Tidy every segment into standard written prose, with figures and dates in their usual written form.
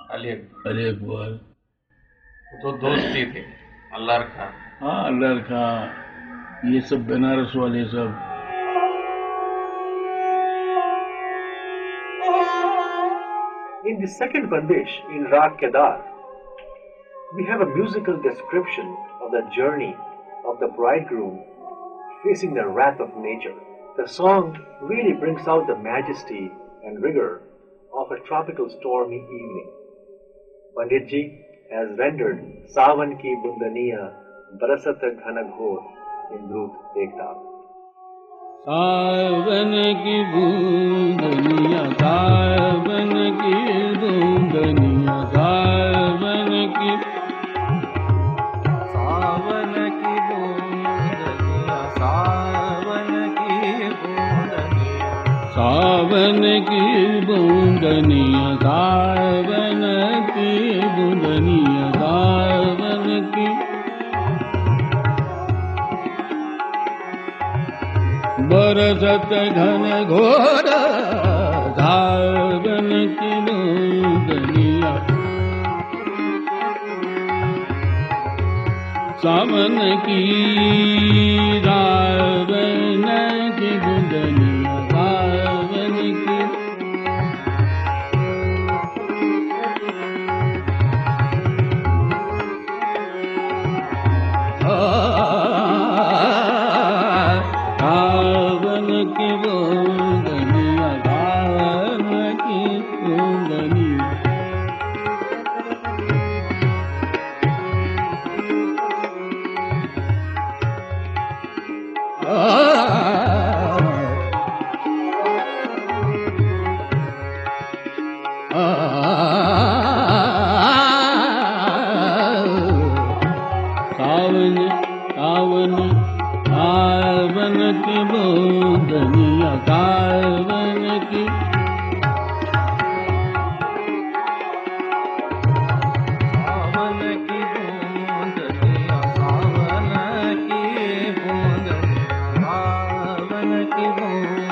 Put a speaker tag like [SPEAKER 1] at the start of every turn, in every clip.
[SPEAKER 1] अली अकबर।
[SPEAKER 2] अली अकबर।
[SPEAKER 1] तो दोस्त ही थे, अल्लाह खां।
[SPEAKER 2] हाँ, अल्लाह खां, ये सब बनारस वाले सब।
[SPEAKER 3] In the second Bandish in Rag Kedar, we have a musical description of the journey of the bridegroom facing the wrath of nature. The song really brings out the majesty and rigor of a tropical stormy evening. Panditji has rendered Savan ki bundaniya barasat ghana ghor in Drut Ektaal.
[SPEAKER 2] सावन की बूंदनिया, सावन की बूंदनिया, सावन की,
[SPEAKER 4] सावन की बूंदनिया, सावन की बूंदनिया,
[SPEAKER 2] सावन की बूंदनिया, सावन की बूंदनिया, सावन की बरसत घन घोर, सावन की बूंदनिया, सावन की, सावन की बूंदनिया, सावन की, सावन की बूंदनिया, सावन की बूंदनिया। सावन, सावन, सावन की बूंदनिया, सावन की,
[SPEAKER 4] सावन की बूंदनिया, सावन की बूंदनिया, सावन की बूंदनिया,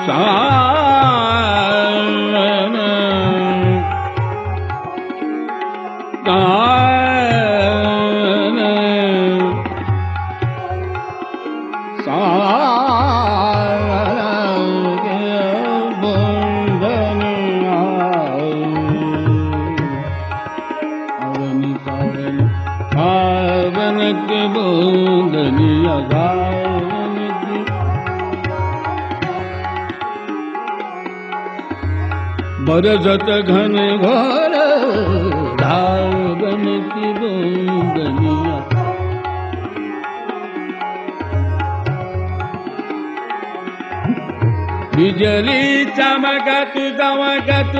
[SPEAKER 2] सावन, सावन, सावन की बूंदनिया, सावन, सावन, सावन की बूंदनिया, सावन की, बरसत घन घोर, सावन की बूंदनिया, बिजली चमकत दमकत,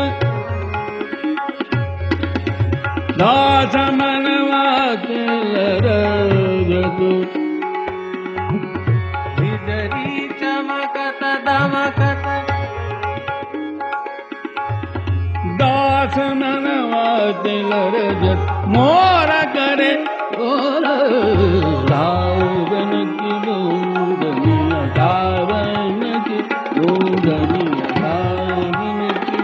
[SPEAKER 2] दास मनवा लरजत,
[SPEAKER 4] बिजली चमकत दमकत,
[SPEAKER 2] दास मनवा लरजत, मोर करे मोर, सावन की बूंदनिया, सावन की बूंदनिया, सावन की,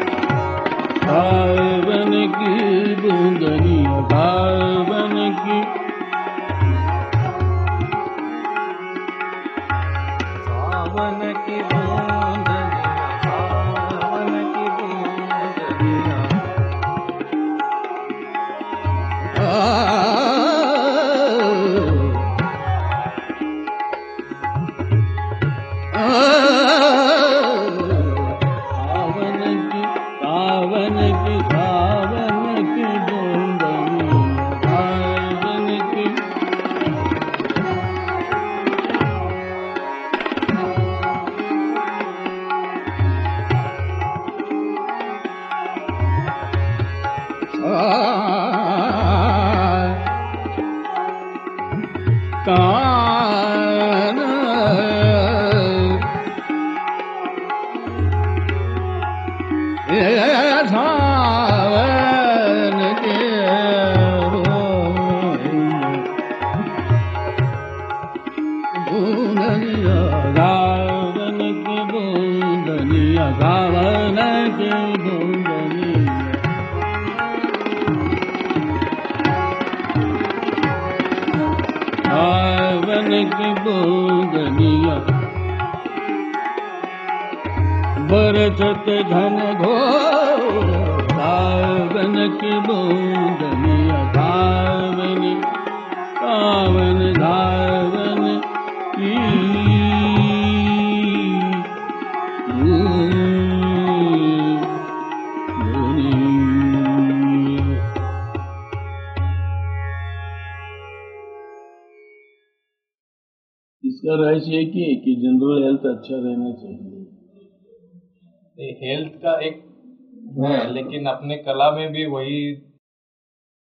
[SPEAKER 2] सावन की बूंदनिया, सावन की,
[SPEAKER 4] सावन की बूंदनिया, सावन की बूंदनिया,
[SPEAKER 2] सावन की, सावन की, सावन की बूंदनिया, सावन की, कान, सावन के बूंदनिया, सावन की बूंदनिया, सावन की बूंदनिया, की बूंदनिया बरसत घन घोर सावन की बूंदनिया धावन सावन धावन की इसका रहस्य एक ही है कि जनरल हेल्थ अच्छा रहना चाहिए।
[SPEAKER 1] हेल्थ का एक है, लेकिन अपने कला में भी वही